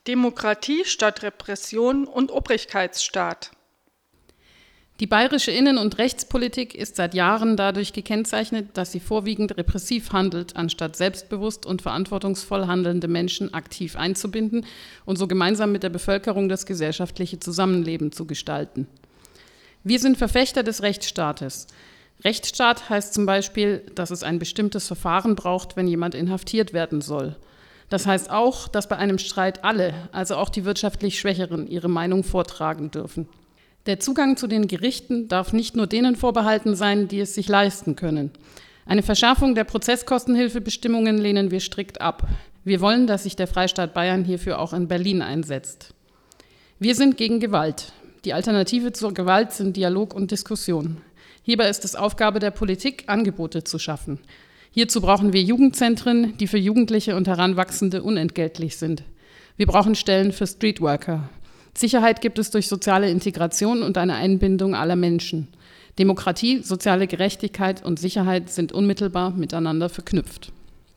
Demokratie statt Repression und Obrigkeitsstaat. Die bayerische Innen- und Rechtspolitik ist seit Jahren dadurch gekennzeichnet, dass sie vorwiegend repressiv handelt, anstatt selbstbewusst und verantwortungsvoll handelnde Menschen aktiv einzubinden und so gemeinsam mit der Bevölkerung das gesellschaftliche Zusammenleben zu gestalten. Wir sind Verfechter des Rechtsstaates. Rechtsstaat heißt zum Beispiel, dass es ein bestimmtes Verfahren braucht, wenn jemand inhaftiert werden soll. Das heißt auch, dass bei einem Streit alle, also auch die wirtschaftlich Schwächeren, ihre Meinung vortragen dürfen. Der Zugang zu den Gerichten darf nicht nur denen vorbehalten sein, die es sich leisten können. Eine Verschärfung der Prozesskostenhilfebestimmungen lehnen wir strikt ab. Wir wollen, dass sich der Freistaat Bayern hierfür auch in Berlin einsetzt. Wir sind gegen Gewalt. Die Alternative zur Gewalt sind Dialog und Diskussion. Hierbei ist es Aufgabe der Politik, Angebote zu schaffen. Hierzu brauchen wir Jugendzentren, die für Jugendliche und Heranwachsende unentgeltlich sind. Wir brauchen Stellen für Streetworker. Sicherheit gibt es durch soziale Integration und eine Einbindung aller Menschen. Demokratie, soziale Gerechtigkeit und Sicherheit sind unmittelbar miteinander verknüpft.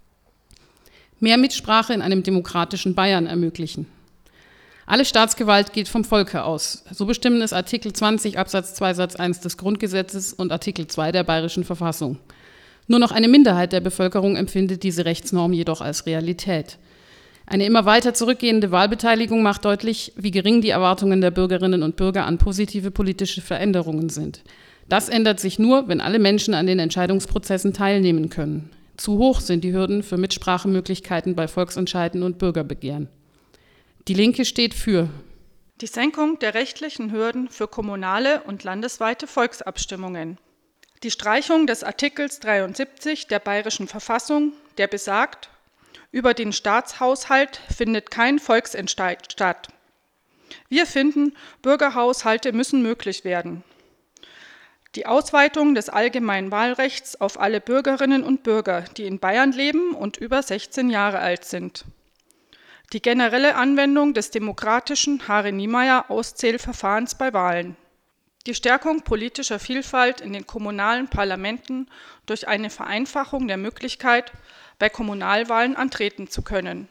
Mehr Mitsprache in einem demokratischen Bayern ermöglichen. Alle Staatsgewalt geht vom Volke aus. So bestimmen es Artikel 20 Absatz 2 Satz 1 des Grundgesetzes und Artikel 2 der Bayerischen Verfassung. Nur noch eine Minderheit der Bevölkerung empfindet diese Rechtsnorm jedoch als Realität. Eine immer weiter zurückgehende Wahlbeteiligung macht deutlich, wie gering die Erwartungen der Bürgerinnen und Bürger an positive politische Veränderungen sind. Das ändert sich nur, wenn alle Menschen an den Entscheidungsprozessen teilnehmen können. Zu hoch sind die Hürden für Mitsprachemöglichkeiten bei Volksentscheiden und Bürgerbegehren. Die Linke steht für die Senkung der rechtlichen Hürden für kommunale und landesweite Volksabstimmungen, die Streichung des Artikels 73 der Bayerischen Verfassung, der besagt, über den Staatshaushalt findet kein Volksentscheid statt. Wir finden, Bürgerhaushalte müssen möglich werden. Die Ausweitung des allgemeinen Wahlrechts auf alle Bürgerinnen und Bürger, die in Bayern leben und über 16 Jahre alt sind. Die generelle Anwendung des demokratischen Hare-Niemeyer-Auszählverfahrens bei Wahlen. Die Stärkung politischer Vielfalt in den kommunalen Parlamenten durch eine Vereinfachung der Möglichkeit, bei Kommunalwahlen antreten zu können.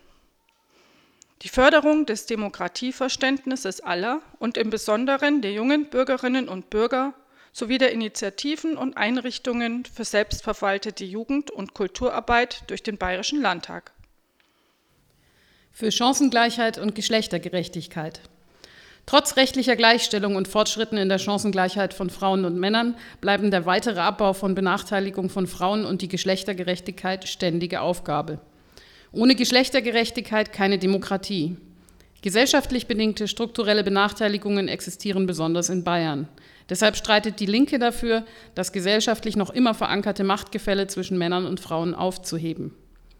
Die Förderung des Demokratieverständnisses aller und im Besonderen der jungen Bürgerinnen und Bürger sowie der Initiativen und Einrichtungen für selbstverwaltete Jugend- und Kulturarbeit durch den Bayerischen Landtag. Für Chancengleichheit und Geschlechtergerechtigkeit. Trotz rechtlicher Gleichstellung und Fortschritten in der Chancengleichheit von Frauen und Männern bleiben der weitere Abbau von Benachteiligung von Frauen und die Geschlechtergerechtigkeit ständige Aufgabe. Ohne Geschlechtergerechtigkeit keine Demokratie. Gesellschaftlich bedingte strukturelle Benachteiligungen existieren besonders in Bayern. Deshalb streitet die Linke dafür, das gesellschaftlich noch immer verankerte Machtgefälle zwischen Männern und Frauen aufzuheben.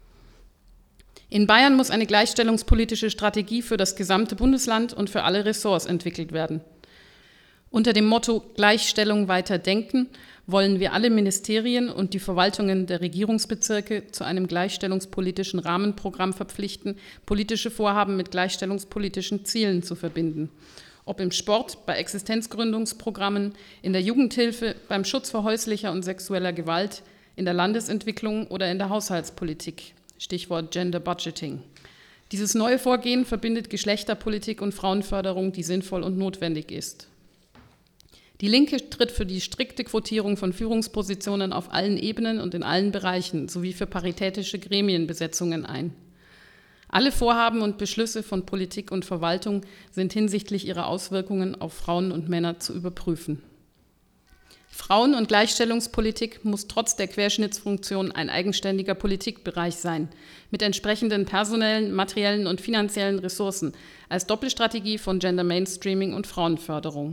In Bayern muss eine gleichstellungspolitische Strategie für das gesamte Bundesland und für alle Ressorts entwickelt werden. Unter dem Motto Gleichstellung weiter denken wollen wir alle Ministerien und die Verwaltungen der Regierungsbezirke zu einem gleichstellungspolitischen Rahmenprogramm verpflichten, politische Vorhaben mit gleichstellungspolitischen Zielen zu verbinden. Ob im Sport, bei Existenzgründungsprogrammen, in der Jugendhilfe, beim Schutz vor häuslicher und sexueller Gewalt, in der Landesentwicklung oder in der Haushaltspolitik. Stichwort Gender Budgeting. Dieses neue Vorgehen verbindet Geschlechterpolitik und Frauenförderung, die sinnvoll und notwendig ist. Die Linke tritt für die strikte Quotierung von Führungspositionen auf allen Ebenen und in allen Bereichen sowie für paritätische Gremienbesetzungen ein. Alle Vorhaben und Beschlüsse von Politik und Verwaltung sind hinsichtlich ihrer Auswirkungen auf Frauen und Männer zu überprüfen. Frauen- und Gleichstellungspolitik muss trotz der Querschnittsfunktion ein eigenständiger Politikbereich sein, mit entsprechenden personellen, materiellen und finanziellen Ressourcen, als Doppelstrategie von Gender Mainstreaming und Frauenförderung.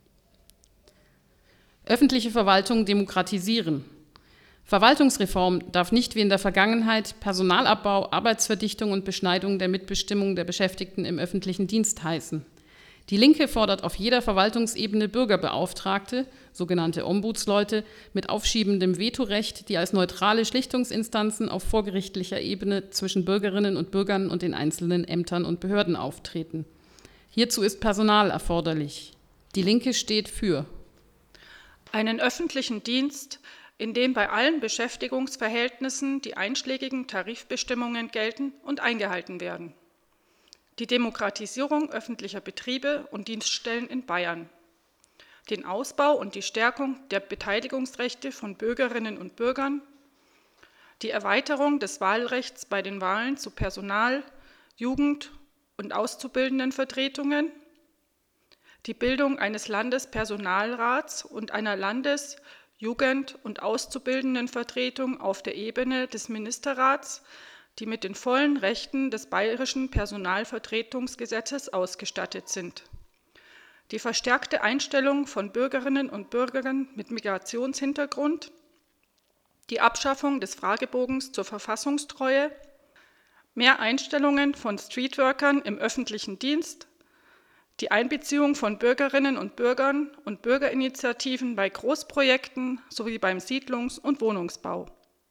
Öffentliche Verwaltung demokratisieren. Verwaltungsreform darf nicht wie in der Vergangenheit Personalabbau, Arbeitsverdichtung und Beschneidung der Mitbestimmung der Beschäftigten im öffentlichen Dienst heißen. Die Linke fordert auf jeder Verwaltungsebene Bürgerbeauftragte, sogenannte Ombudsleute, mit aufschiebendem Vetorecht, die als neutrale Schlichtungsinstanzen auf vorgerichtlicher Ebene zwischen Bürgerinnen und Bürgern und den einzelnen Ämtern und Behörden auftreten. Hierzu ist Personal erforderlich. Die Linke steht für einen öffentlichen Dienst, in dem bei allen Beschäftigungsverhältnissen die einschlägigen Tarifbestimmungen gelten und eingehalten werden. die Demokratisierung öffentlicher Betriebe und Dienststellen in Bayern, den Ausbau und die Stärkung der Beteiligungsrechte von Bürgerinnen und Bürgern, die Erweiterung des Wahlrechts bei den Wahlen zu Personal-, Jugend- und Auszubildendenvertretungen, die Bildung eines Landespersonalrats und einer Landes-, Jugend- und Auszubildendenvertretung auf der Ebene des Ministerrats, die mit den vollen Rechten des Bayerischen Personalvertretungsgesetzes ausgestattet sind. Die verstärkte Einstellung von Bürgerinnen und Bürgern mit Migrationshintergrund, die Abschaffung des Fragebogens zur Verfassungstreue, mehr Einstellungen von Streetworkern im öffentlichen Dienst, die Einbeziehung von Bürgerinnen und Bürgern und Bürgerinitiativen bei Großprojekten sowie beim Siedlungs- und Wohnungsbau.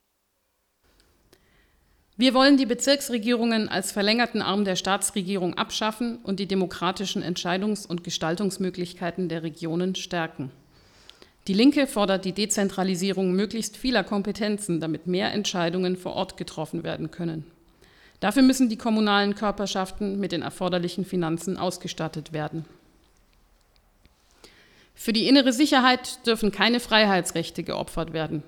Wir wollen die Bezirksregierungen als verlängerten Arm der Staatsregierung abschaffen und die demokratischen Entscheidungs- und Gestaltungsmöglichkeiten der Regionen stärken. Die Linke fordert die Dezentralisierung möglichst vieler Kompetenzen, damit mehr Entscheidungen vor Ort getroffen werden können. Dafür müssen die kommunalen Körperschaften mit den erforderlichen Finanzen ausgestattet werden. Für die innere Sicherheit dürfen keine Freiheitsrechte geopfert werden.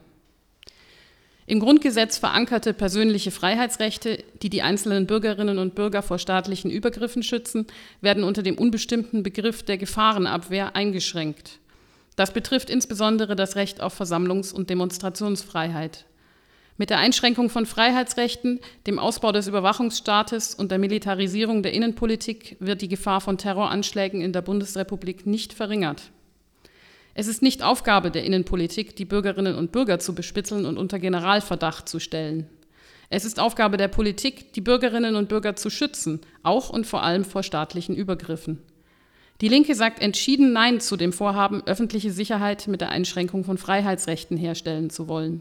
Im Grundgesetz verankerte persönliche Freiheitsrechte, die die einzelnen Bürgerinnen und Bürger vor staatlichen Übergriffen schützen, werden unter dem unbestimmten Begriff der Gefahrenabwehr eingeschränkt. Das betrifft insbesondere das Recht auf Versammlungs- und Demonstrationsfreiheit. Mit der Einschränkung von Freiheitsrechten, dem Ausbau des Überwachungsstaates und der Militarisierung der Innenpolitik wird die Gefahr von Terroranschlägen in der Bundesrepublik nicht verringert. Es ist nicht Aufgabe der Innenpolitik, die Bürgerinnen und Bürger zu bespitzeln und unter Generalverdacht zu stellen. Es ist Aufgabe der Politik, die Bürgerinnen und Bürger zu schützen, auch und vor allem vor staatlichen Übergriffen. Die Linke sagt entschieden Nein zu dem Vorhaben, öffentliche Sicherheit mit der Einschränkung von Freiheitsrechten herstellen zu wollen.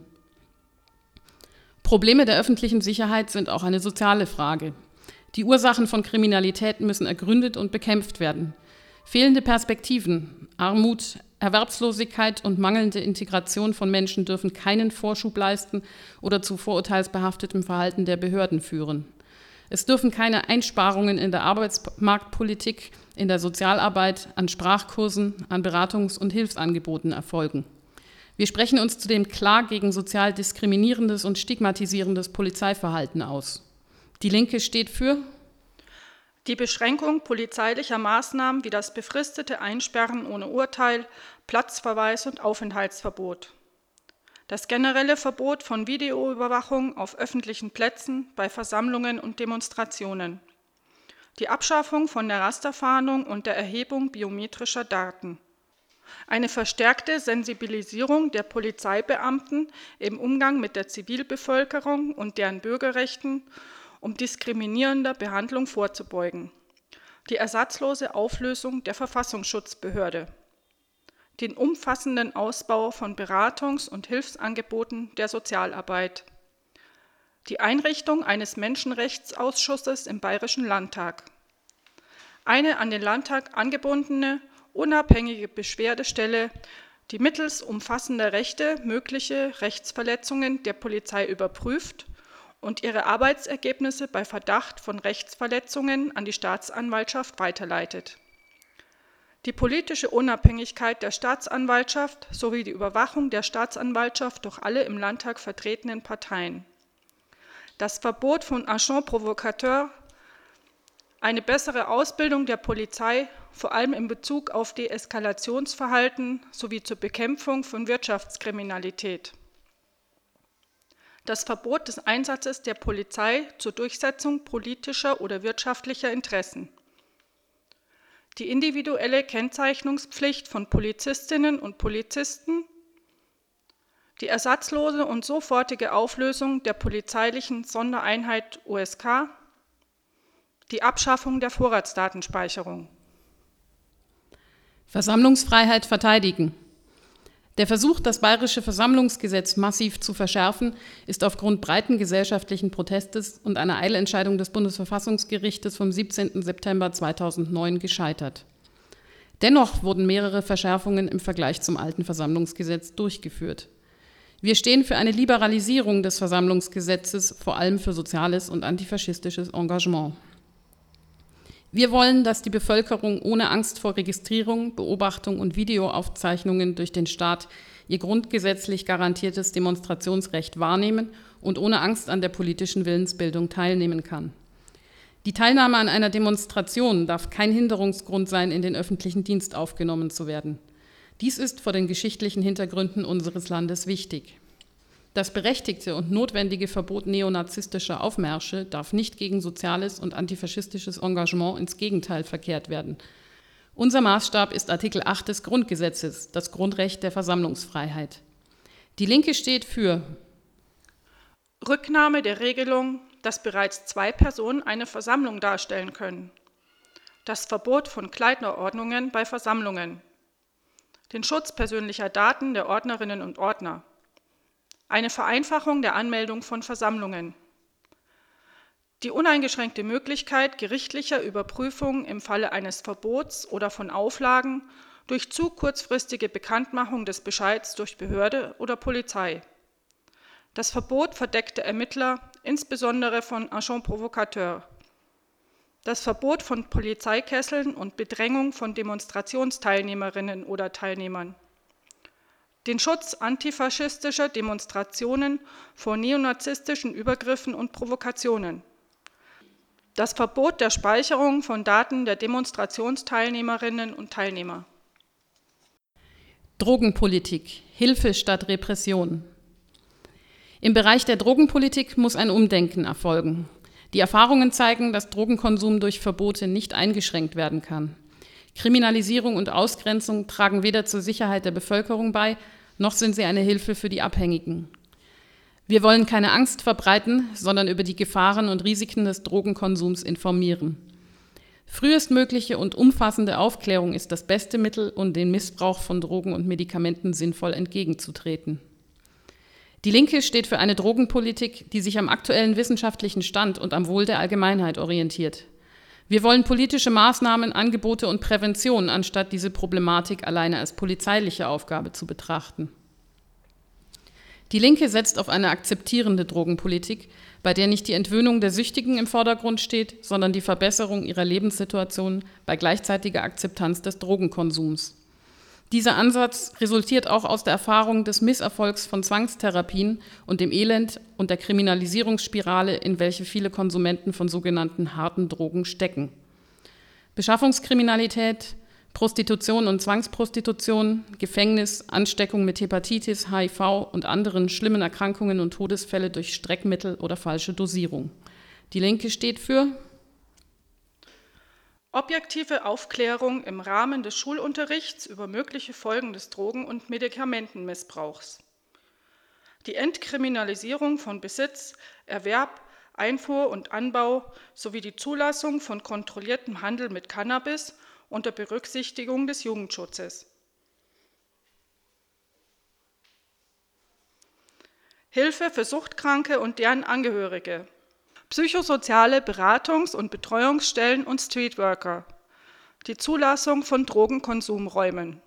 Probleme der öffentlichen Sicherheit sind auch eine soziale Frage. Die Ursachen von Kriminalität müssen ergründet und bekämpft werden. Fehlende Perspektiven, Armut, Erwerbslosigkeit und mangelnde Integration von Menschen dürfen keinen Vorschub leisten oder zu vorurteilsbehaftetem Verhalten der Behörden führen. Es dürfen keine Einsparungen in der Arbeitsmarktpolitik, in der Sozialarbeit, an Sprachkursen, an Beratungs- und Hilfsangeboten erfolgen. Wir sprechen uns zudem klar gegen sozial diskriminierendes und stigmatisierendes Polizeiverhalten aus. Die Linke steht für die Beschränkung polizeilicher Maßnahmen wie das befristete Einsperren ohne Urteil, Platzverweis und Aufenthaltsverbot. Das generelle Verbot von Videoüberwachung auf öffentlichen Plätzen bei Versammlungen und Demonstrationen. Die Abschaffung von der Rasterfahndung und der Erhebung biometrischer Daten. Eine verstärkte Sensibilisierung der Polizeibeamten im Umgang mit der Zivilbevölkerung und deren Bürgerrechten, um diskriminierender Behandlung vorzubeugen. Die ersatzlose Auflösung der Verfassungsschutzbehörde. Den umfassenden Ausbau von Beratungs- und Hilfsangeboten der Sozialarbeit. Die Einrichtung eines Menschenrechtsausschusses im Bayerischen Landtag. Eine an den Landtag angebundene, unabhängige Beschwerdestelle, die mittels umfassender Rechte mögliche Rechtsverletzungen der Polizei überprüft und ihre Arbeitsergebnisse bei Verdacht von Rechtsverletzungen an die Staatsanwaltschaft weiterleitet. Die politische Unabhängigkeit der Staatsanwaltschaft sowie die Überwachung der Staatsanwaltschaft durch alle im Landtag vertretenen Parteien. Das Verbot von Agents provocateurs, eine bessere Ausbildung der Polizei, vor allem in Bezug auf Deeskalationsverhalten sowie zur Bekämpfung von Wirtschaftskriminalität. Das Verbot des Einsatzes der Polizei zur Durchsetzung politischer oder wirtschaftlicher Interessen. Die individuelle Kennzeichnungspflicht von Polizistinnen und Polizisten, die ersatzlose und sofortige Auflösung der polizeilichen Sondereinheit USK, die Abschaffung der Vorratsdatenspeicherung. Versammlungsfreiheit verteidigen. Der Versuch, das Bayerische Versammlungsgesetz massiv zu verschärfen, ist aufgrund breiten gesellschaftlichen Protestes und einer Eilentscheidung des Bundesverfassungsgerichtes vom 17. September 2009 gescheitert. Dennoch wurden mehrere Verschärfungen im Vergleich zum alten Versammlungsgesetz durchgeführt. Wir stehen für eine Liberalisierung des Versammlungsgesetzes, vor allem für soziales und antifaschistisches Engagement. Wir wollen, dass die Bevölkerung ohne Angst vor Registrierung, Beobachtung und Videoaufzeichnungen durch den Staat ihr grundgesetzlich garantiertes Demonstrationsrecht wahrnehmen und ohne Angst an der politischen Willensbildung teilnehmen kann. Die Teilnahme an einer Demonstration darf kein Hinderungsgrund sein, in den öffentlichen Dienst aufgenommen zu werden. Dies ist vor den geschichtlichen Hintergründen unseres Landes wichtig. Das berechtigte und notwendige Verbot neonazistischer Aufmärsche darf nicht gegen soziales und antifaschistisches Engagement ins Gegenteil verkehrt werden. Unser Maßstab ist Artikel 8 des Grundgesetzes, das Grundrecht der Versammlungsfreiheit. Die Linke steht für Rücknahme der Regelung, dass bereits 2 Personen eine Versammlung darstellen können. Das Verbot von Kleiderordnungen bei Versammlungen. Den Schutz persönlicher Daten der Ordnerinnen und Ordner. Eine Vereinfachung der Anmeldung von Versammlungen. Die uneingeschränkte Möglichkeit gerichtlicher Überprüfung im Falle eines Verbots oder von Auflagen durch zu kurzfristige Bekanntmachung des Bescheids durch Behörde oder Polizei. Das Verbot verdeckter Ermittler, insbesondere von Agents provocateurs. Das Verbot von Polizeikesseln und Bedrängung von Demonstrationsteilnehmerinnen oder Teilnehmern. Den Schutz antifaschistischer Demonstrationen vor neonazistischen Übergriffen und Provokationen. Das Verbot der Speicherung von Daten der Demonstrationsteilnehmerinnen und Teilnehmer. Drogenpolitik, Hilfe statt Repression. Im Bereich der Drogenpolitik muss ein Umdenken erfolgen. Die Erfahrungen zeigen, dass Drogenkonsum durch Verbote nicht eingeschränkt werden kann. Kriminalisierung und Ausgrenzung tragen weder zur Sicherheit der Bevölkerung bei, noch sind sie eine Hilfe für die Abhängigen. Wir wollen keine Angst verbreiten, sondern über die Gefahren und Risiken des Drogenkonsums informieren. Frühestmögliche und umfassende Aufklärung ist das beste Mittel, um dem Missbrauch von Drogen und Medikamenten sinnvoll entgegenzutreten. Die Linke steht für eine Drogenpolitik, die sich am aktuellen wissenschaftlichen Stand und am Wohl der Allgemeinheit orientiert. Wir wollen politische Maßnahmen, Angebote und Prävention, anstatt diese Problematik alleine als polizeiliche Aufgabe zu betrachten. Die Linke setzt auf eine akzeptierende Drogenpolitik, bei der nicht die Entwöhnung der Süchtigen im Vordergrund steht, sondern die Verbesserung ihrer Lebenssituation bei gleichzeitiger Akzeptanz des Drogenkonsums. Dieser Ansatz resultiert auch aus der Erfahrung des Misserfolgs von Zwangstherapien und dem Elend und der Kriminalisierungsspirale, in welche viele Konsumenten von sogenannten harten Drogen stecken. Beschaffungskriminalität, Prostitution und Zwangsprostitution, Gefängnis, Ansteckung mit Hepatitis, HIV und anderen schlimmen Erkrankungen und Todesfälle durch Streckmittel oder falsche Dosierung. Die Linke steht für objektive Aufklärung im Rahmen des Schulunterrichts über mögliche Folgen des Drogen- und Medikamentenmissbrauchs. Die Entkriminalisierung von Besitz, Erwerb, Einfuhr und Anbau sowie die Zulassung von kontrolliertem Handel mit Cannabis unter Berücksichtigung des Jugendschutzes. Hilfe für Suchtkranke und deren Angehörige. Psychosoziale Beratungs- und Betreuungsstellen und Streetworker, die Zulassung von Drogenkonsumräumen.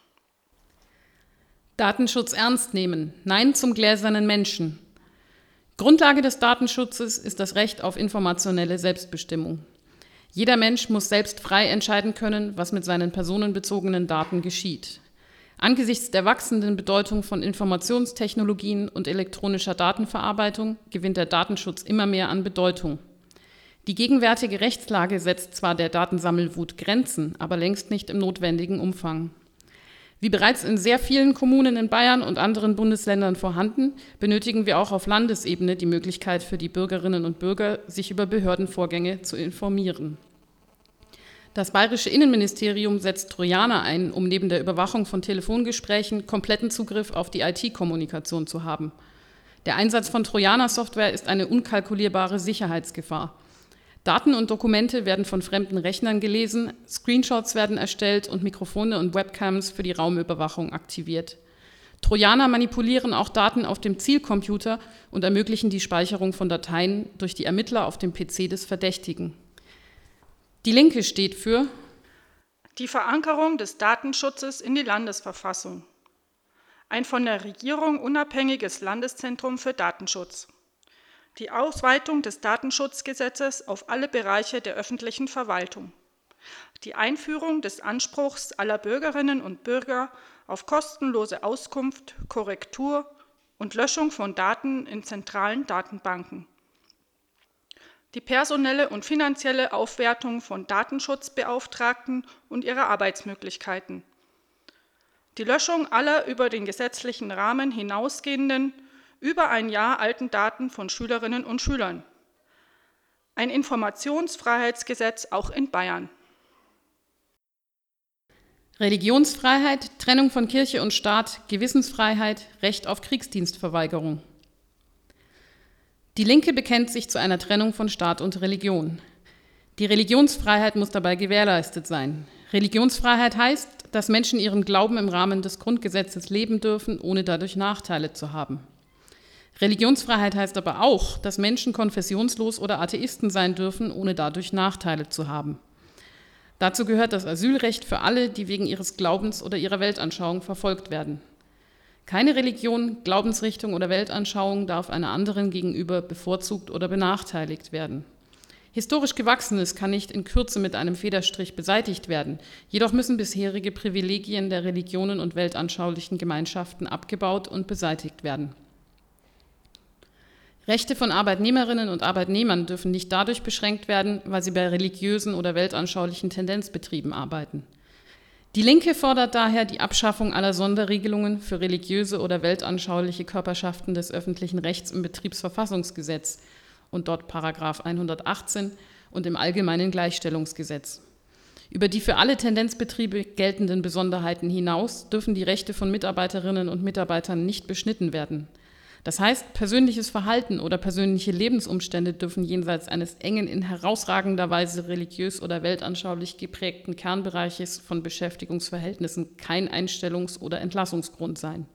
Datenschutz ernst nehmen, Nein zum gläsernen Menschen. Grundlage des Datenschutzes ist das Recht auf informationelle Selbstbestimmung. Jeder Mensch muss selbst frei entscheiden können, was mit seinen personenbezogenen Daten geschieht. Angesichts der wachsenden Bedeutung von Informationstechnologien und elektronischer Datenverarbeitung gewinnt der Datenschutz immer mehr an Bedeutung. Die gegenwärtige Rechtslage setzt zwar der Datensammelwut Grenzen, aber längst nicht im notwendigen Umfang. Wie bereits in sehr vielen Kommunen in Bayern und anderen Bundesländern vorhanden, benötigen wir auch auf Landesebene die Möglichkeit für die Bürgerinnen und Bürger, sich über Behördenvorgänge zu informieren. Das bayerische Innenministerium setzt Trojaner ein, um neben der Überwachung von Telefongesprächen kompletten Zugriff auf die IT-Kommunikation zu haben. Der Einsatz von Trojaner-Software ist eine unkalkulierbare Sicherheitsgefahr. Daten und Dokumente werden von fremden Rechnern gelesen, Screenshots werden erstellt und Mikrofone und Webcams für die Raumüberwachung aktiviert. Trojaner manipulieren auch Daten auf dem Zielcomputer und ermöglichen die Speicherung von Dateien durch die Ermittler auf dem PC des Verdächtigen. Die Linke steht für die Verankerung des Datenschutzes in die Landesverfassung. Ein von der Regierung unabhängiges Landeszentrum für Datenschutz. die Ausweitung des Datenschutzgesetzes auf alle Bereiche der öffentlichen Verwaltung, die Einführung des Anspruchs aller Bürgerinnen und Bürger auf kostenlose Auskunft, Korrektur und Löschung von Daten in zentralen Datenbanken, die personelle und finanzielle Aufwertung von Datenschutzbeauftragten und ihrer Arbeitsmöglichkeiten, die Löschung aller über den gesetzlichen Rahmen hinausgehenden, über ein Jahr alten Daten von Schülerinnen und Schülern, ein Informationsfreiheitsgesetz auch in Bayern. Religionsfreiheit, Trennung von Kirche und Staat, Gewissensfreiheit, Recht auf Kriegsdienstverweigerung. Die Linke bekennt sich zu einer Trennung von Staat und Religion. Die Religionsfreiheit muss dabei gewährleistet sein. Religionsfreiheit heißt, dass Menschen ihren Glauben im Rahmen des Grundgesetzes leben dürfen, ohne dadurch Nachteile zu haben. Religionsfreiheit heißt aber auch, dass Menschen konfessionslos oder Atheisten sein dürfen, ohne dadurch Nachteile zu haben. Dazu gehört das Asylrecht für alle, die wegen ihres Glaubens oder ihrer Weltanschauung verfolgt werden. Keine Religion, Glaubensrichtung oder Weltanschauung darf einer anderen gegenüber bevorzugt oder benachteiligt werden. Historisch Gewachsenes kann nicht in Kürze mit einem Federstrich beseitigt werden, jedoch müssen bisherige Privilegien der Religionen und weltanschaulichen Gemeinschaften abgebaut und beseitigt werden. Rechte von Arbeitnehmerinnen und Arbeitnehmern dürfen nicht dadurch beschränkt werden, weil sie bei religiösen oder weltanschaulichen Tendenzbetrieben arbeiten. Die Linke fordert daher die Abschaffung aller Sonderregelungen für religiöse oder weltanschauliche Körperschaften des öffentlichen Rechts im Betriebsverfassungsgesetz und dort § 118 und im Allgemeinen Gleichstellungsgesetz. Über die für alle Tendenzbetriebe geltenden Besonderheiten hinaus dürfen die Rechte von Mitarbeiterinnen und Mitarbeitern nicht beschnitten werden. Das heißt, persönliches Verhalten oder persönliche Lebensumstände dürfen jenseits eines engen, in herausragender Weise religiös oder weltanschaulich geprägten Kernbereiches von Beschäftigungsverhältnissen kein Einstellungs- oder Entlassungsgrund sein.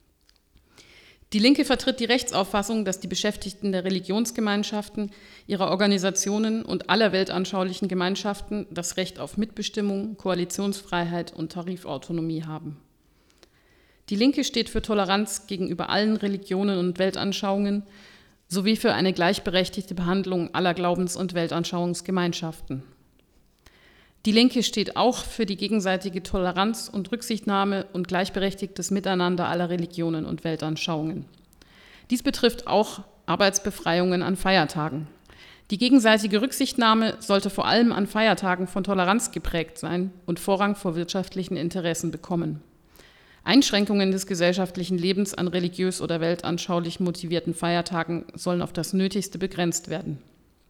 Die Linke vertritt die Rechtsauffassung, dass die Beschäftigten der Religionsgemeinschaften, ihrer Organisationen und aller weltanschaulichen Gemeinschaften das Recht auf Mitbestimmung, Koalitionsfreiheit und Tarifautonomie haben. Die Linke steht für Toleranz gegenüber allen Religionen und Weltanschauungen sowie für eine gleichberechtigte Behandlung aller Glaubens- und Weltanschauungsgemeinschaften. Die Linke steht auch für die gegenseitige Toleranz und Rücksichtnahme und gleichberechtigtes Miteinander aller Religionen und Weltanschauungen. Dies betrifft auch Arbeitsbefreiungen an Feiertagen. Die gegenseitige Rücksichtnahme sollte vor allem an Feiertagen von Toleranz geprägt sein und Vorrang vor wirtschaftlichen Interessen bekommen. Einschränkungen des gesellschaftlichen Lebens an religiös oder weltanschaulich motivierten Feiertagen sollen auf das Nötigste begrenzt werden.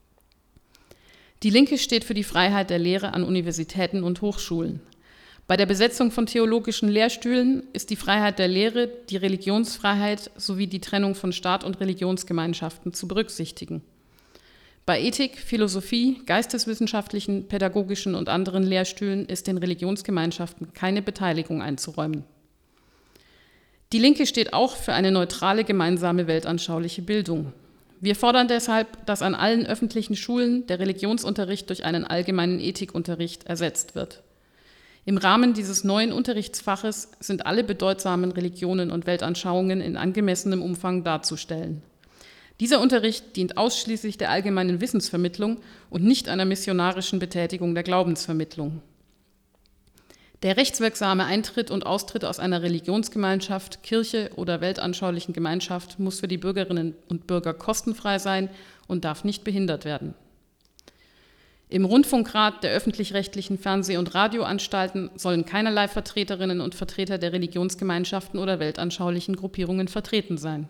Die Linke steht für die Freiheit der Lehre an Universitäten und Hochschulen. Bei der Besetzung von theologischen Lehrstühlen ist die Freiheit der Lehre, die Religionsfreiheit sowie die Trennung von Staat und Religionsgemeinschaften zu berücksichtigen. Bei Ethik, Philosophie, geisteswissenschaftlichen, pädagogischen und anderen Lehrstühlen ist den Religionsgemeinschaften keine Beteiligung einzuräumen. Die Linke steht auch für eine neutrale gemeinsame weltanschauliche Bildung. Wir fordern deshalb, dass an allen öffentlichen Schulen der Religionsunterricht durch einen allgemeinen Ethikunterricht ersetzt wird. Im Rahmen dieses neuen Unterrichtsfaches sind alle bedeutsamen Religionen und Weltanschauungen in angemessenem Umfang darzustellen. Dieser Unterricht dient ausschließlich der allgemeinen Wissensvermittlung und nicht einer missionarischen Betätigung der Glaubensvermittlung. Der rechtswirksame Eintritt und Austritt aus einer Religionsgemeinschaft, Kirche oder weltanschaulichen Gemeinschaft muss für die Bürgerinnen und Bürger kostenfrei sein und darf nicht behindert werden. Im Rundfunkrat der öffentlich-rechtlichen Fernseh- und Radioanstalten sollen keinerlei Vertreterinnen und Vertreter der Religionsgemeinschaften oder weltanschaulichen Gruppierungen vertreten sein.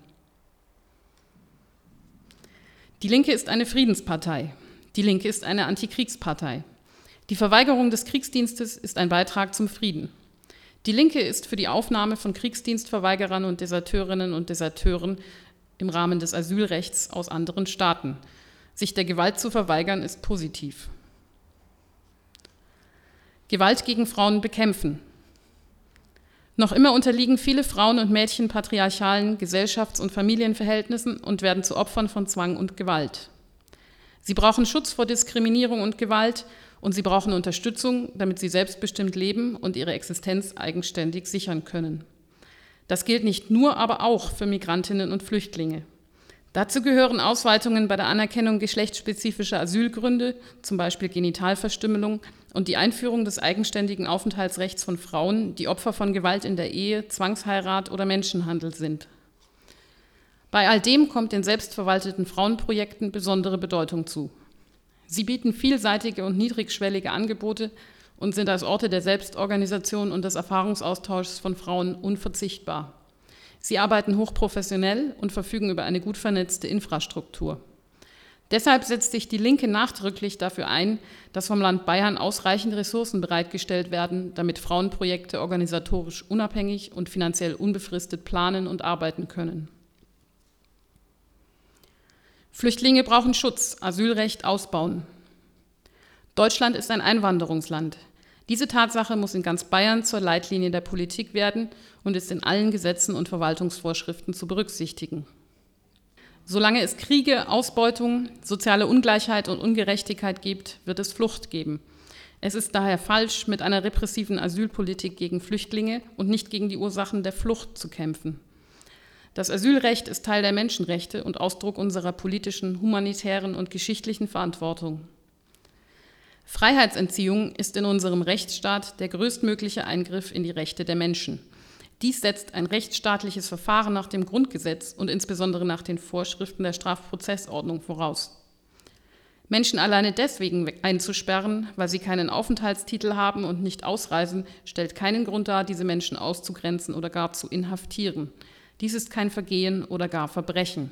Die Linke ist eine Friedenspartei. Die Linke ist eine Antikriegspartei. Die Verweigerung des Kriegsdienstes ist ein Beitrag zum Frieden. Die Linke ist für die Aufnahme von Kriegsdienstverweigerern und Deserteurinnen und Deserteuren im Rahmen des Asylrechts aus anderen Staaten. Sich der Gewalt zu verweigern, ist positiv. Gewalt gegen Frauen bekämpfen. Noch immer unterliegen viele Frauen und Mädchen patriarchalen Gesellschafts- und Familienverhältnissen und werden zu Opfern von Zwang und Gewalt. Sie brauchen Schutz vor Diskriminierung und Gewalt und sie brauchen Unterstützung, damit sie selbstbestimmt leben und ihre Existenz eigenständig sichern können. Das gilt nicht nur, aber auch für Migrantinnen und Flüchtlinge. Dazu gehören Ausweitungen bei der Anerkennung geschlechtsspezifischer Asylgründe, zum Beispiel Genitalverstümmelung, und die Einführung des eigenständigen Aufenthaltsrechts von Frauen, die Opfer von Gewalt in der Ehe, Zwangsheirat oder Menschenhandel sind. Bei all dem kommt den selbstverwalteten Frauenprojekten besondere Bedeutung zu. Sie bieten vielseitige und niedrigschwellige Angebote und sind als Orte der Selbstorganisation und des Erfahrungsaustauschs von Frauen unverzichtbar. Sie arbeiten hochprofessionell und verfügen über eine gut vernetzte Infrastruktur. Deshalb setzt sich die Linke nachdrücklich dafür ein, dass vom Land Bayern ausreichend Ressourcen bereitgestellt werden, damit Frauenprojekte organisatorisch unabhängig und finanziell unbefristet planen und arbeiten können. Flüchtlinge brauchen Schutz, Asylrecht ausbauen. Deutschland ist ein Einwanderungsland. Diese Tatsache muss in ganz Bayern zur Leitlinie der Politik werden und ist in allen Gesetzen und Verwaltungsvorschriften zu berücksichtigen. Solange es Kriege, Ausbeutung, soziale Ungleichheit und Ungerechtigkeit gibt, wird es Flucht geben. Es ist daher falsch, mit einer repressiven Asylpolitik gegen Flüchtlinge und nicht gegen die Ursachen der Flucht zu kämpfen. Das Asylrecht ist Teil der Menschenrechte und Ausdruck unserer politischen, humanitären und geschichtlichen Verantwortung. Freiheitsentziehung ist in unserem Rechtsstaat der größtmögliche Eingriff in die Rechte der Menschen. Dies setzt ein rechtsstaatliches Verfahren nach dem Grundgesetz und insbesondere nach den Vorschriften der Strafprozessordnung voraus. Menschen alleine deswegen einzusperren, weil sie keinen Aufenthaltstitel haben und nicht ausreisen, stellt keinen Grund dar, diese Menschen auszugrenzen oder gar zu inhaftieren. Dies ist kein Vergehen oder gar Verbrechen.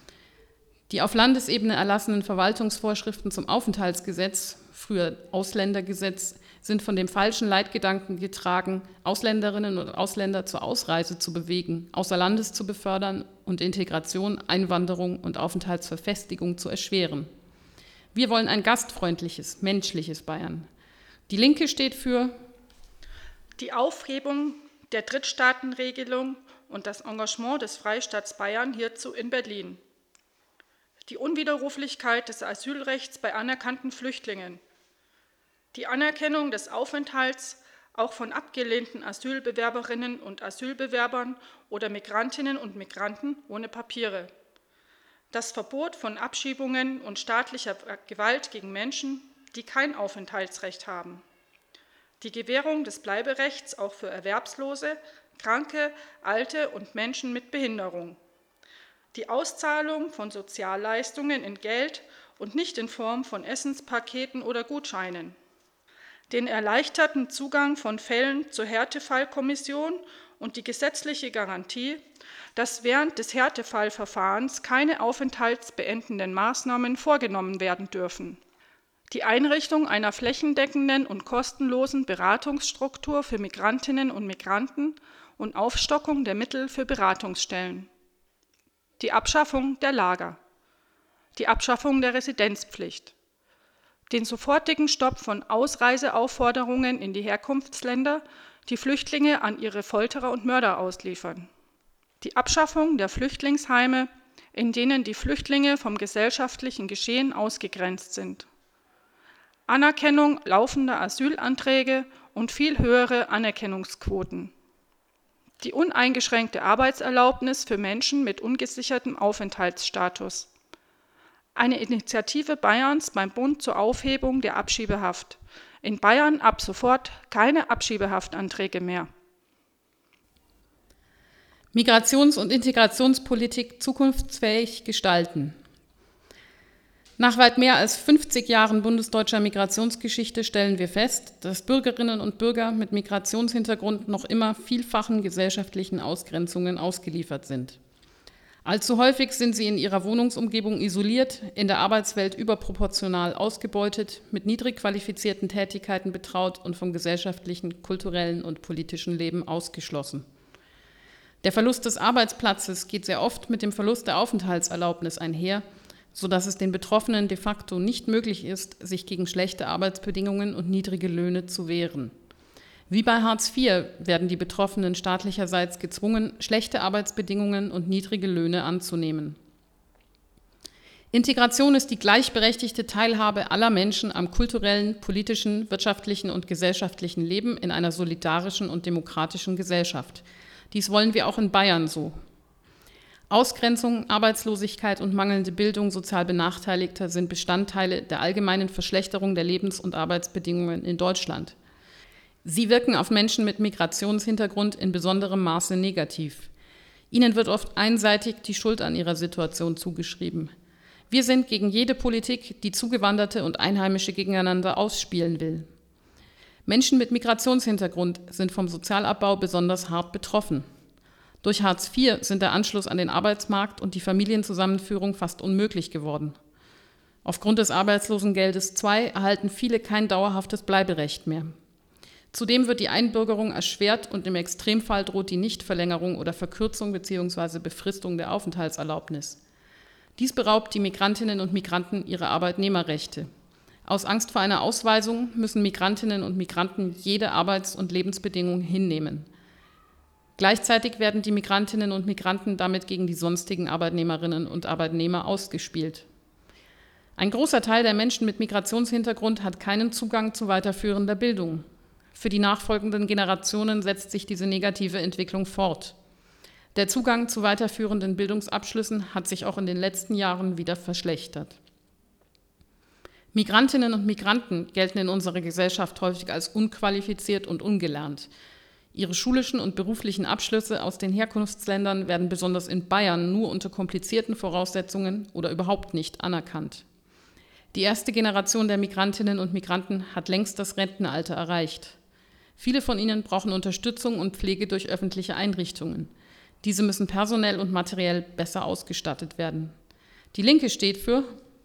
Die auf Landesebene erlassenen Verwaltungsvorschriften zum Aufenthaltsgesetz, früher Ausländergesetz, sind von dem falschen Leitgedanken getragen, Ausländerinnen und Ausländer zur Ausreise zu bewegen, außer Landes zu befördern und Integration, Einwanderung und Aufenthaltsverfestigung zu erschweren. Wir wollen ein gastfreundliches, menschliches Bayern. Die Linke steht für die Aufhebung der Drittstaatenregelung und das Engagement des Freistaats Bayern hierzu in Berlin. Die Unwiderruflichkeit des Asylrechts bei anerkannten Flüchtlingen. Die Anerkennung des Aufenthalts auch von abgelehnten Asylbewerberinnen und Asylbewerbern oder Migrantinnen und Migranten ohne Papiere. Das Verbot von Abschiebungen und staatlicher Gewalt gegen Menschen, die kein Aufenthaltsrecht haben. Die Gewährung des Bleiberechts auch für Erwerbslose, Kranke, Alte und Menschen mit Behinderung. Die Auszahlung von Sozialleistungen in Geld und nicht in Form von Essenspaketen oder Gutscheinen. Den erleichterten Zugang von Fällen zur Härtefallkommission und die gesetzliche Garantie, dass während des Härtefallverfahrens keine aufenthaltsbeendenden Maßnahmen vorgenommen werden dürfen. Die Einrichtung einer flächendeckenden und kostenlosen Beratungsstruktur für Migrantinnen und Migranten und Aufstockung der Mittel für Beratungsstellen. Die Abschaffung der Lager. Die Abschaffung der Residenzpflicht. Den sofortigen Stopp von Ausreiseaufforderungen in die Herkunftsländer, die Flüchtlinge an ihre Folterer und Mörder ausliefern. Die Abschaffung der Flüchtlingsheime, in denen die Flüchtlinge vom gesellschaftlichen Geschehen ausgegrenzt sind. Anerkennung laufender Asylanträge und viel höhere Anerkennungsquoten. Die uneingeschränkte Arbeitserlaubnis für Menschen mit ungesichertem Aufenthaltsstatus. Eine Initiative Bayerns beim Bund zur Aufhebung der Abschiebehaft. In Bayern ab sofort keine Abschiebehaftanträge mehr. Migrations- und Integrationspolitik zukunftsfähig gestalten. Nach weit mehr als 50 Jahren bundesdeutscher Migrationsgeschichte stellen wir fest, dass Bürgerinnen und Bürger mit Migrationshintergrund noch immer vielfachen gesellschaftlichen Ausgrenzungen ausgeliefert sind. Allzu häufig sind sie in ihrer Wohnungsumgebung isoliert, in der Arbeitswelt überproportional ausgebeutet, mit niedrig qualifizierten Tätigkeiten betraut und vom gesellschaftlichen, kulturellen und politischen Leben ausgeschlossen. Der Verlust des Arbeitsplatzes geht sehr oft mit dem Verlust der Aufenthaltserlaubnis einher, sodass es den Betroffenen de facto nicht möglich ist, sich gegen schlechte Arbeitsbedingungen und niedrige Löhne zu wehren. Wie bei Hartz IV werden die Betroffenen staatlicherseits gezwungen, schlechte Arbeitsbedingungen und niedrige Löhne anzunehmen. Integration ist die gleichberechtigte Teilhabe aller Menschen am kulturellen, politischen, wirtschaftlichen und gesellschaftlichen Leben in einer solidarischen und demokratischen Gesellschaft. Dies wollen wir auch in Bayern so. Ausgrenzung, Arbeitslosigkeit und mangelnde Bildung sozial Benachteiligter sind Bestandteile der allgemeinen Verschlechterung der Lebens- und Arbeitsbedingungen in Deutschland. Sie wirken auf Menschen mit Migrationshintergrund in besonderem Maße negativ. Ihnen wird oft einseitig die Schuld an ihrer Situation zugeschrieben. Wir sind gegen jede Politik, die Zugewanderte und Einheimische gegeneinander ausspielen will. Menschen mit Migrationshintergrund sind vom Sozialabbau besonders hart betroffen. Durch Hartz IV sind der Anschluss an den Arbeitsmarkt und die Familienzusammenführung fast unmöglich geworden. Aufgrund des Arbeitslosengeldes II erhalten viele kein dauerhaftes Bleiberecht mehr. Zudem wird die Einbürgerung erschwert und im Extremfall droht die Nichtverlängerung oder Verkürzung bzw. Befristung der Aufenthaltserlaubnis. Dies beraubt die Migrantinnen und Migranten ihrer Arbeitnehmerrechte. Aus Angst vor einer Ausweisung müssen Migrantinnen und Migranten jede Arbeits- und Lebensbedingung hinnehmen. Gleichzeitig werden die Migrantinnen und Migranten damit gegen die sonstigen Arbeitnehmerinnen und Arbeitnehmer ausgespielt. Ein großer Teil der Menschen mit Migrationshintergrund hat keinen Zugang zu weiterführender Bildung. Für die nachfolgenden Generationen setzt sich diese negative Entwicklung fort. Der Zugang zu weiterführenden Bildungsabschlüssen hat sich auch in den letzten Jahren wieder verschlechtert. Migrantinnen und Migranten gelten in unserer Gesellschaft häufig als unqualifiziert und ungelernt. Ihre schulischen und beruflichen Abschlüsse aus den Herkunftsländern werden besonders in Bayern nur unter komplizierten Voraussetzungen oder überhaupt nicht anerkannt. Die erste Generation der Migrantinnen und Migranten hat längst das Rentenalter erreicht. Viele von ihnen brauchen Unterstützung und Pflege durch öffentliche Einrichtungen. Diese müssen personell und materiell besser ausgestattet werden. Die Linke steht für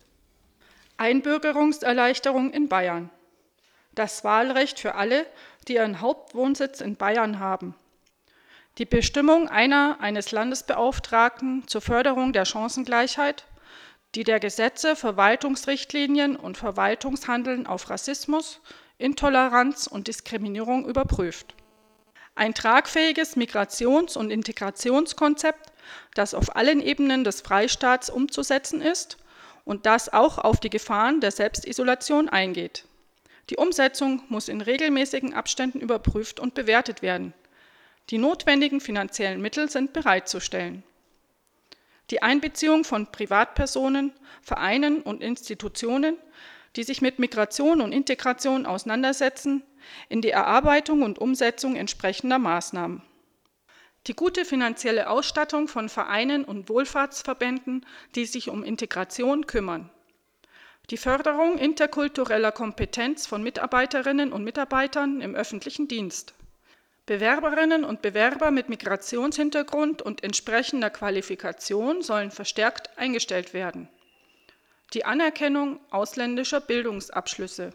Einbürgerungserleichterung in Bayern. Das Wahlrecht für alle, die ihren Hauptwohnsitz in Bayern haben. Die Bestimmung eines Landesbeauftragten zur Förderung der Chancengleichheit, die der Gesetze, Verwaltungsrichtlinien und Verwaltungshandeln auf Rassismus, Intoleranz und Diskriminierung überprüft. Ein tragfähiges Migrations- und Integrationskonzept, das auf allen Ebenen des Freistaats umzusetzen ist und das auch auf die Gefahren der Selbstisolation eingeht. Die Umsetzung muss in regelmäßigen Abständen überprüft und bewertet werden. Die notwendigen finanziellen Mittel sind bereitzustellen. Die Einbeziehung von Privatpersonen, Vereinen und Institutionen, die sich mit Migration und Integration auseinandersetzen, in die Erarbeitung und Umsetzung entsprechender Maßnahmen. Die gute finanzielle Ausstattung von Vereinen und Wohlfahrtsverbänden, die sich um Integration kümmern. Die Förderung interkultureller Kompetenz von Mitarbeiterinnen und Mitarbeitern im öffentlichen Dienst. Bewerberinnen und Bewerber mit Migrationshintergrund und entsprechender Qualifikation sollen verstärkt eingestellt werden. Die Anerkennung ausländischer Bildungsabschlüsse.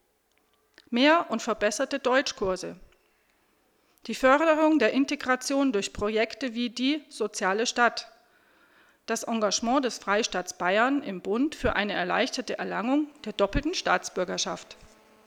Mehr und verbesserte Deutschkurse. Die Förderung der Integration durch Projekte wie die Soziale Stadt. Das Engagement des Freistaats Bayern im Bund für eine erleichterte Erlangung der doppelten Staatsbürgerschaft.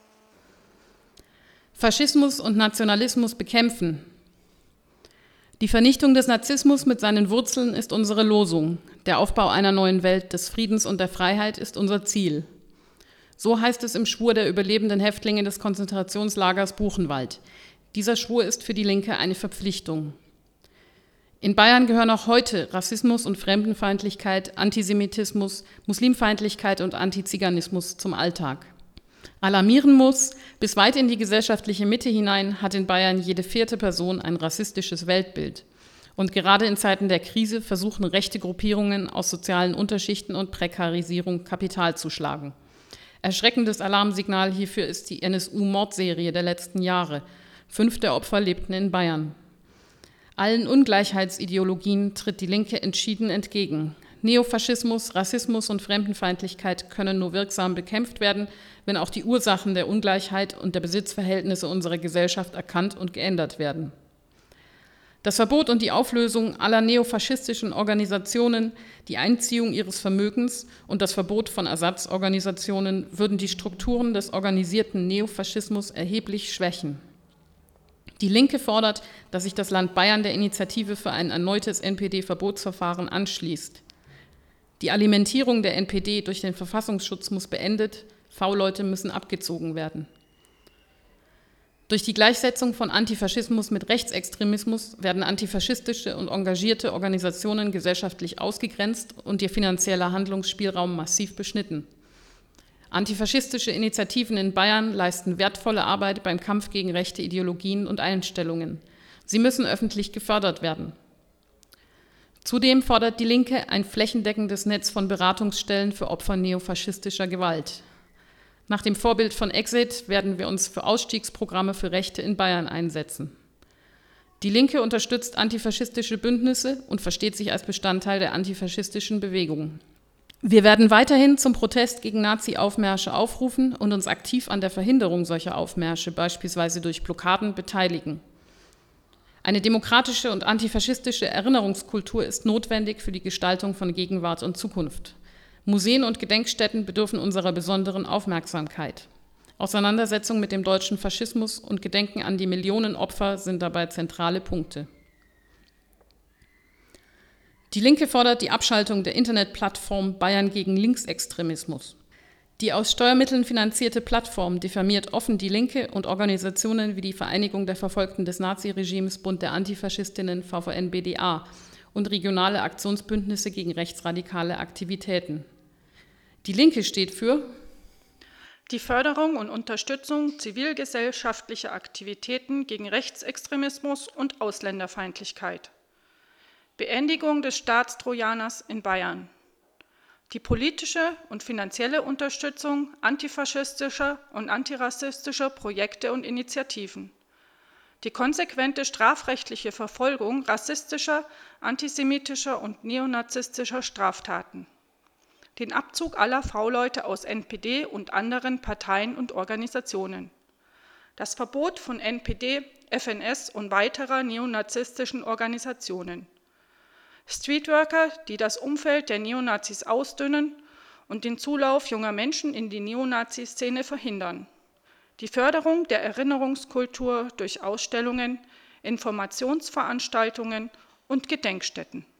Faschismus und Nationalismus bekämpfen. Die Vernichtung des Nazismus mit seinen Wurzeln ist unsere Losung. Der Aufbau einer neuen Welt des Friedens und der Freiheit ist unser Ziel. So heißt es im Schwur der überlebenden Häftlinge des Konzentrationslagers Buchenwald. Dieser Schwur ist für die Linke eine Verpflichtung. In Bayern gehören auch heute Rassismus und Fremdenfeindlichkeit, Antisemitismus, Muslimfeindlichkeit und Antiziganismus zum Alltag. Alarmieren muss, bis weit in die gesellschaftliche Mitte hinein hat in Bayern jede vierte Person ein rassistisches Weltbild. Und gerade in Zeiten der Krise versuchen rechte Gruppierungen aus sozialen Unterschichten und Prekarisierung Kapital zu schlagen. Erschreckendes Alarmsignal hierfür ist die NSU-Mordserie der letzten Jahre. 5 der Opfer lebten in Bayern. Allen Ungleichheitsideologien tritt die Linke entschieden entgegen. Neofaschismus, Rassismus und Fremdenfeindlichkeit können nur wirksam bekämpft werden, wenn auch die Ursachen der Ungleichheit und der Besitzverhältnisse unserer Gesellschaft erkannt und geändert werden. Das Verbot und die Auflösung aller neofaschistischen Organisationen, die Einziehung ihres Vermögens und das Verbot von Ersatzorganisationen würden die Strukturen des organisierten Neofaschismus erheblich schwächen. Die Linke fordert, dass sich das Land Bayern der Initiative für ein erneutes NPD-Verbotsverfahren anschließt. Die Alimentierung der NPD durch den Verfassungsschutz muss beendet, V-Leute müssen abgezogen werden. Durch die Gleichsetzung von Antifaschismus mit Rechtsextremismus werden antifaschistische und engagierte Organisationen gesellschaftlich ausgegrenzt und ihr finanzieller Handlungsspielraum massiv beschnitten. Antifaschistische Initiativen in Bayern leisten wertvolle Arbeit beim Kampf gegen rechte Ideologien und Einstellungen. Sie müssen öffentlich gefördert werden. Zudem fordert die Linke ein flächendeckendes Netz von Beratungsstellen für Opfer neofaschistischer Gewalt. Nach dem Vorbild von Exit werden wir uns für Ausstiegsprogramme für Rechte in Bayern einsetzen. Die Linke unterstützt antifaschistische Bündnisse und versteht sich als Bestandteil der antifaschistischen Bewegung. Wir werden weiterhin zum Protest gegen Nazi-Aufmärsche aufrufen und uns aktiv an der Verhinderung solcher Aufmärsche, beispielsweise durch Blockaden, beteiligen. Eine demokratische und antifaschistische Erinnerungskultur ist notwendig für die Gestaltung von Gegenwart und Zukunft. Museen und Gedenkstätten bedürfen unserer besonderen Aufmerksamkeit. Auseinandersetzung mit dem deutschen Faschismus und Gedenken an die Millionen Opfer sind dabei zentrale Punkte. Die Linke fordert die Abschaltung der Internetplattform Bayern gegen Linksextremismus. Die aus Steuermitteln finanzierte Plattform diffamiert offen die Linke und Organisationen wie die Vereinigung der Verfolgten des Naziregimes, Bund der Antifaschistinnen, VVN-BdA und regionale Aktionsbündnisse gegen rechtsradikale Aktivitäten. Die Linke steht für die Förderung und Unterstützung zivilgesellschaftlicher Aktivitäten gegen Rechtsextremismus und Ausländerfeindlichkeit. Beendigung des Staatstrojaners in Bayern. Die politische und finanzielle Unterstützung antifaschistischer und antirassistischer Projekte und Initiativen. Die konsequente strafrechtliche Verfolgung rassistischer, antisemitischer und neonazistischer Straftaten. Den Abzug aller V-Leute aus NPD und anderen Parteien und Organisationen. Das Verbot von NPD, FNS und weiterer neonazistischen Organisationen. Streetworker, die das Umfeld der Neonazis ausdünnen und den Zulauf junger Menschen in die Neonazi-Szene verhindern. Die Förderung der Erinnerungskultur durch Ausstellungen, Informationsveranstaltungen und Gedenkstätten.